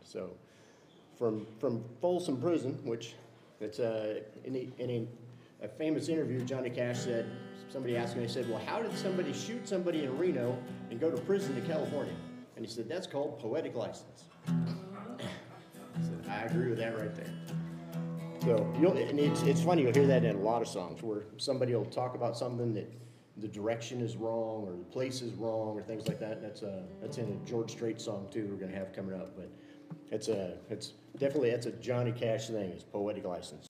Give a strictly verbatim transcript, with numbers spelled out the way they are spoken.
So from from Folsom Prison, which it's a in, a, in a, a famous interview, Johnny Cash said, somebody asked me, he said, well, how did somebody shoot somebody in Reno and go to prison in California? And he said, that's called poetic license. I said, I agree with that right there. So you'll, and it's, it's funny, you'll hear that in a lot of songs where somebody will talk about something that the direction is wrong or the place is wrong or things like that. That's a, that's in a George Strait song too we're going to have coming up. But it's a, it's definitely, that's a Johnny Cash thing, is poetic license.